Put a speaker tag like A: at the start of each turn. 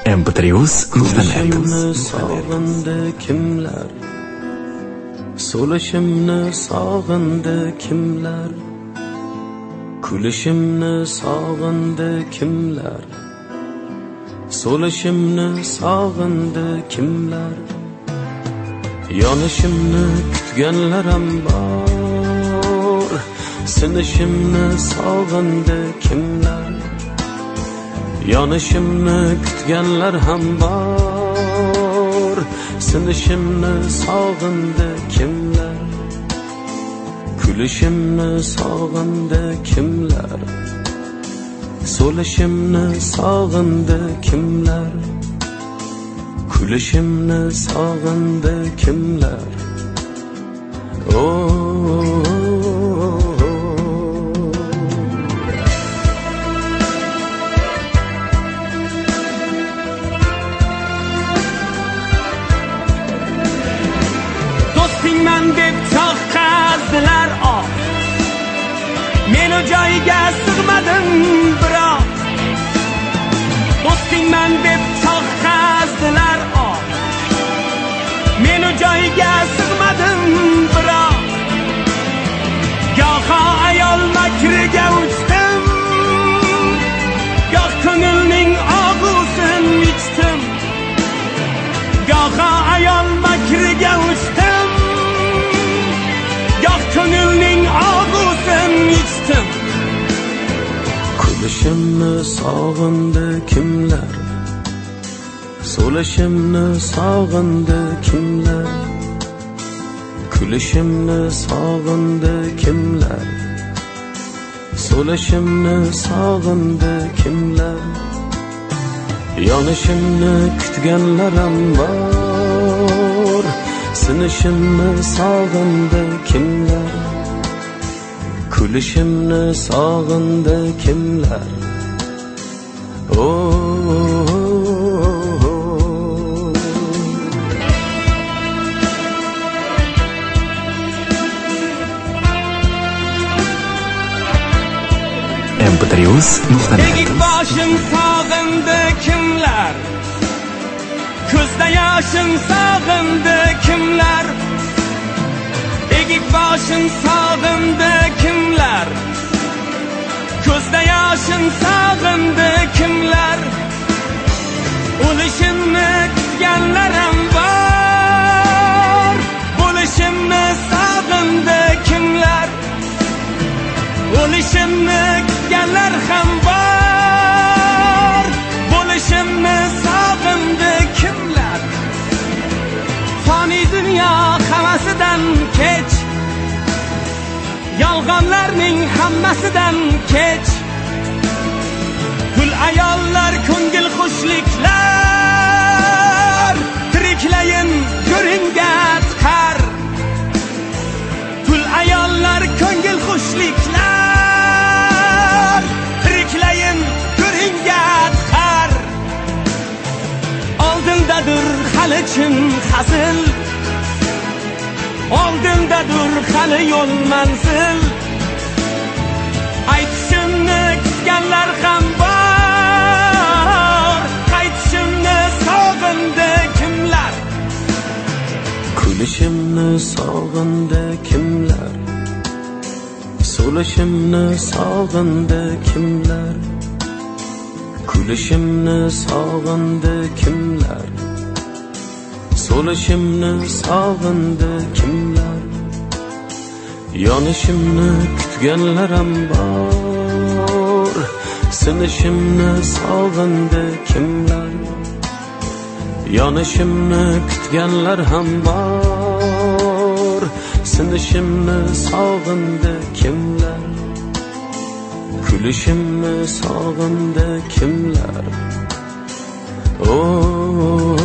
A: Kulishimni sog'indi kimlar, so'lishimni sog'indi kimlar, kulishimni sog'indi kimlar, so'lishimni sog'indi kimlar, yonishimni kutganlar ham bor, sinishimni sog'indi kimlar, yonishimni kutganlar ham bor, sinishimni sog'indi kimlar, kulishimni sog'indi kimlar, so'lishimni sog'indi kimlar, kulishimni sog'indi kimlar.
B: Do'stingman deb choq qazdilar, men o joyga sig'madim biroq. Do'stingman deb choq qazdilar, men o joyga sig'madim biroq. Goho ayol makriga uchdim, goh ko'ngilning og'usin ichdim, goho ayol makriga uchdim, goh ko'ngilning og'usin ichdim.
A: Kulishimni sog'indi kimlar, so'lishimni sog'indi kimlar, kulishimni sog'indi kimlar, so'lishimni sog'indi kimlar, yonishimni kutganlar ham bor, sinishimni sog'indi kimlar, kulishimni sog'indi kimlar.
B: Egik boshim sog'indi kimlar, ko'zda yoshim sog'indi kimlar, egik boshim sog'indi kimlar, ko'zda yoshim sog'indi kimlar, o'lishimni kutganlar ham bor, bo'lishimni sog'indi kimlar, o'lishimni kutganlar ham bor, bo'lishimni sog'indi kimlar. Fani dunyo havasidan kech, yolg'onlarning hammasidan kech, gul ayollar ko'ngil xushliklar, tiriklayin go'ringga chiqar, gul ayollar ko'ngil xushliklar, tiriklayin go'ringga chiqar. Oldindadir hali chin hazil, oldindadir hali yo'l manzil, aytishimni kutganlar ham bor, qaytishimni sog'indi kimlar.
A: Kulishimni sog'indi kimlar, so'lishimni sog'indi kimlar, kulishimni sog'indi kimlar, so'lishimni sog'indi kimlar, yonishimni kutganlar ham bor, sinishimni sog'indi kimlar, yonishimni kutganlar ham bor, sinishimni sog'indi kimlar, kulishimni sog'indi kimlar.